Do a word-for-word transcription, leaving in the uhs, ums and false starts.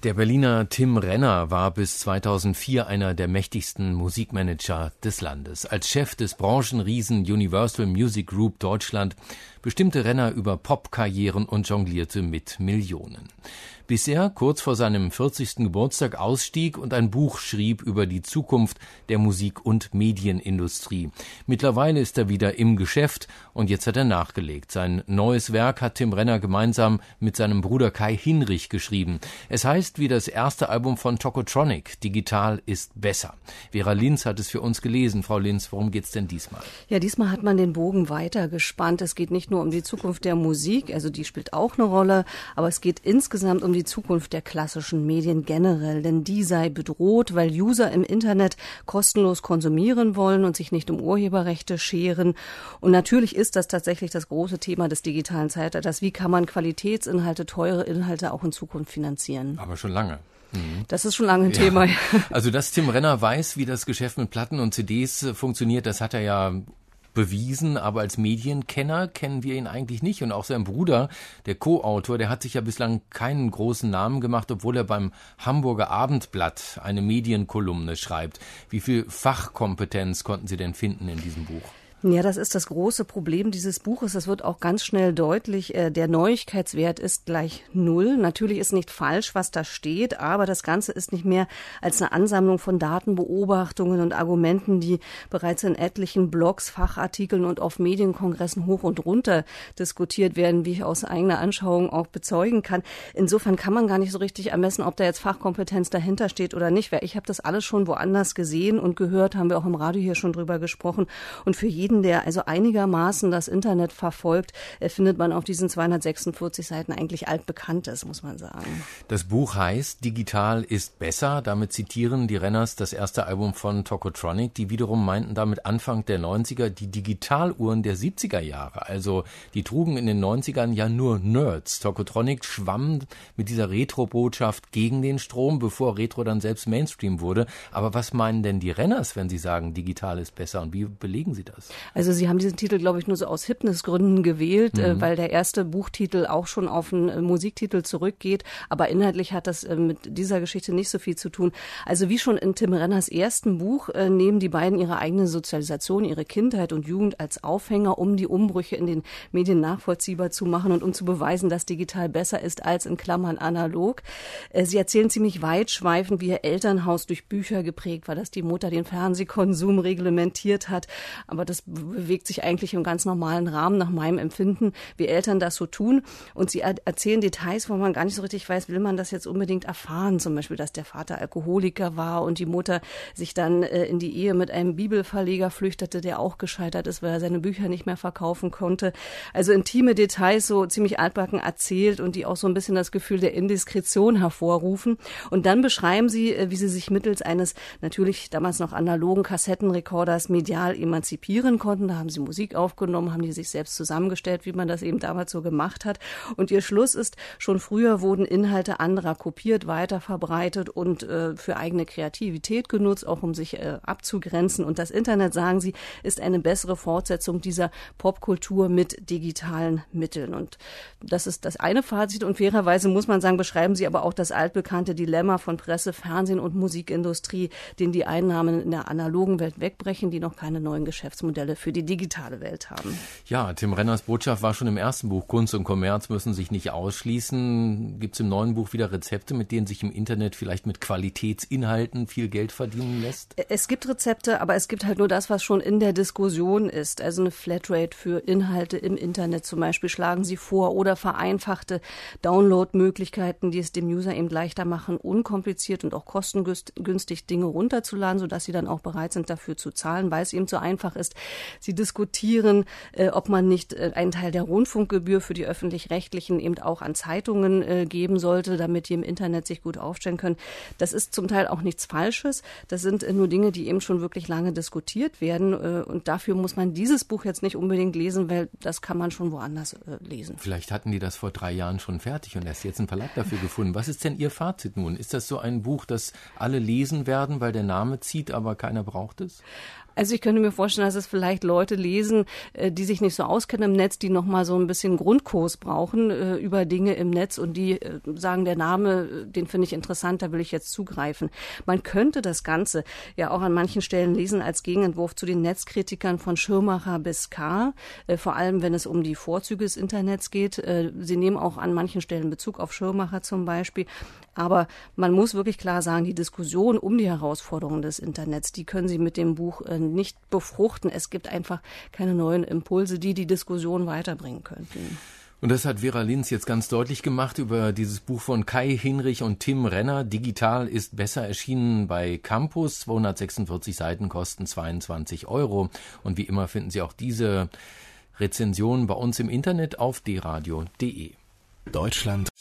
Der Berliner Tim Renner war bis zweitausendvier einer der mächtigsten Musikmanager des Landes. Als Chef des Branchenriesen Universal Music Group Deutschland bestimmte Renner über Popkarrieren und jonglierte mit Millionen. Bis er kurz vor seinem vierzigsten Geburtstag ausstieg und ein Buch schrieb über die Zukunft der Musik- und Medienindustrie. Mittlerweile ist er wieder im Geschäft und jetzt hat er nachgelegt. Sein neues Werk hat Tim Renner gemeinsam mit seinem Bruder Kai Hinrich geschrieben. Es heißt wie das erste Album von Tokotronic, Digital ist besser. Vera Linz hat es für uns gelesen. Frau Linz, worum geht's denn diesmal? Ja, diesmal hat man den Bogen weiter gespannt. Es geht nicht nur um die Zukunft der Musik, also die spielt auch eine Rolle, aber es geht insgesamt um die Zukunft der klassischen Medien generell, denn die sei bedroht, weil User im Internet kostenlos konsumieren wollen und sich nicht um Urheberrechte scheren. Und natürlich ist das tatsächlich das große Thema des digitalen Zeitalters. Wie kann man Qualitätsinhalte, teure Inhalte auch in Zukunft finanzieren? Aber schon lange. Mhm. Das ist schon lange ein ja. Thema. Also, dass Tim Renner weiß, wie das Geschäft mit Platten und C Ds funktioniert, das hat er ja bewiesen, aber als Medienkenner kennen wir ihn eigentlich nicht. Und auch sein Bruder, der Co-Autor, der hat sich ja bislang keinen großen Namen gemacht, obwohl er beim Hamburger Abendblatt eine Medienkolumne schreibt. Wie viel Fachkompetenz konnten Sie denn finden in diesem Buch? Ja, das ist das große Problem dieses Buches. Das wird auch ganz schnell deutlich. Der Neuigkeitswert ist gleich null. Natürlich ist nicht falsch, was da steht, aber das Ganze ist nicht mehr als eine Ansammlung von Daten, Beobachtungen und Argumenten, die bereits in etlichen Blogs, Fachartikeln und auf Medienkongressen hoch und runter diskutiert werden, wie ich aus eigener Anschauung auch bezeugen kann. Insofern kann man gar nicht so richtig ermessen, ob da jetzt Fachkompetenz dahinter steht oder nicht, weil ich habe das alles schon woanders gesehen und gehört, haben wir auch im Radio hier schon drüber gesprochen. Und für jeden, der also einigermaßen das Internet verfolgt, findet man auf diesen zweihundertsechsundvierzig Seiten eigentlich altbekanntes, muss man sagen. Das Buch heißt Digital ist besser. Damit zitieren die Renners das erste Album von Tokotronic, die wiederum meinten damit Anfang der neunziger die Digitaluhren der siebziger Jahre. Also die trugen in den neunzigern ja nur Nerds. Tokotronic schwamm mit dieser Retro-Botschaft gegen den Strom, bevor Retro dann selbst Mainstream wurde. Aber was meinen denn die Renners, wenn sie sagen, digital ist besser? Und wie belegen sie das? Also Sie haben diesen Titel, glaube ich, nur so aus Hipnisgründen gewählt, mhm. äh, weil der erste Buchtitel auch schon auf einen äh, Musiktitel zurückgeht. Aber inhaltlich hat das äh, mit dieser Geschichte nicht so viel zu tun. Also wie schon in Tim Renners ersten Buch äh, nehmen die beiden ihre eigene Sozialisation, ihre Kindheit und Jugend als Aufhänger, um die Umbrüche in den Medien nachvollziehbar zu machen und um zu beweisen, dass digital besser ist als in Klammern analog. Äh, sie erzählen ziemlich weitschweifend, wie ihr Elternhaus durch Bücher geprägt war, dass die Mutter den Fernsehkonsum reglementiert hat. Aber das bewegt sich eigentlich im ganz normalen Rahmen nach meinem Empfinden, wie Eltern das so tun. Und sie er- erzählen Details, wo man gar nicht so richtig weiß, will man das jetzt unbedingt erfahren. Zum Beispiel, dass der Vater Alkoholiker war und die Mutter sich dann äh, in die Ehe mit einem Bibelverleger flüchtete, der auch gescheitert ist, weil er seine Bücher nicht mehr verkaufen konnte. Also intime Details, so ziemlich altbacken erzählt und die auch so ein bisschen das Gefühl der Indiskretion hervorrufen. Und dann beschreiben sie, äh, wie sie sich mittels eines natürlich damals noch analogen Kassettenrekorders medial emanzipieren konnten. Da haben sie Musik aufgenommen, haben die sich selbst zusammengestellt, wie man das eben damals so gemacht hat. Und ihr Schluss ist, schon früher wurden Inhalte anderer kopiert, weiterverbreitet und äh, für eigene Kreativität genutzt, auch um sich äh, abzugrenzen. Und das Internet, sagen sie, ist eine bessere Fortsetzung dieser Popkultur mit digitalen Mitteln. Und das ist das eine Fazit. Und fairerweise muss man sagen, beschreiben sie aber auch das altbekannte Dilemma von Presse, Fernsehen und Musikindustrie, denen die Einnahmen in der analogen Welt wegbrechen, die noch keine neuen Geschäftsmodelle für die digitale Welt haben. Ja, Tim Renners Botschaft war schon im ersten Buch. Kunst und Kommerz müssen sich nicht ausschließen. Gibt es im neuen Buch wieder Rezepte, mit denen sich im Internet vielleicht mit Qualitätsinhalten viel Geld verdienen lässt? Es gibt Rezepte, aber es gibt halt nur das, was schon in der Diskussion ist. Also eine Flatrate für Inhalte im Internet zum Beispiel schlagen sie vor oder vereinfachte Download-Möglichkeiten, die es dem User eben leichter machen, unkompliziert und auch kostengünstig Dinge runterzuladen, sodass sie dann auch bereit sind, dafür zu zahlen, weil es eben so einfach ist. Sie diskutieren, äh, ob man nicht äh, einen Teil der Rundfunkgebühr für die Öffentlich-Rechtlichen eben auch an Zeitungen äh, geben sollte, damit die im Internet sich gut aufstellen können. Das ist zum Teil auch nichts Falsches. Das sind äh, nur Dinge, die eben schon wirklich lange diskutiert werden. Äh, und dafür muss man dieses Buch jetzt nicht unbedingt lesen, weil das kann man schon woanders äh, lesen. Vielleicht hatten die das vor drei Jahren schon fertig und erst jetzt einen Verlag dafür gefunden. Was ist denn Ihr Fazit nun? Ist das so ein Buch, das alle lesen werden, weil der Name zieht, aber keiner braucht es? Also ich könnte mir vorstellen, dass es vielleicht vielleicht Leute lesen, die sich nicht so auskennen im Netz, die nochmal so ein bisschen Grundkurs brauchen äh, über Dinge im Netz und die äh, sagen, der Name, den finde ich interessant, da will ich jetzt zugreifen. Man könnte das Ganze ja auch an manchen Stellen lesen als Gegenentwurf zu den Netzkritikern von Schirmacher bis K., äh, vor allem wenn es um die Vorzüge des Internets geht. Äh, sie nehmen auch an manchen Stellen Bezug auf Schirmacher zum Beispiel. Aber man muss wirklich klar sagen, die Diskussion um die Herausforderungen des Internets, die können Sie mit dem Buch äh, nicht befruchten. Es gibt einfach keine neuen Impulse, die die Diskussion weiterbringen könnten. Und das hat Vera Linz jetzt ganz deutlich gemacht über dieses Buch von Kai Hinrich und Tim Renner. Digital ist besser, erschienen bei Campus. zweihundertsechsundvierzig Seiten kosten zweiundzwanzig Euro. Und wie immer finden Sie auch diese Rezension bei uns im Internet auf d radio punkt d e. Deutschland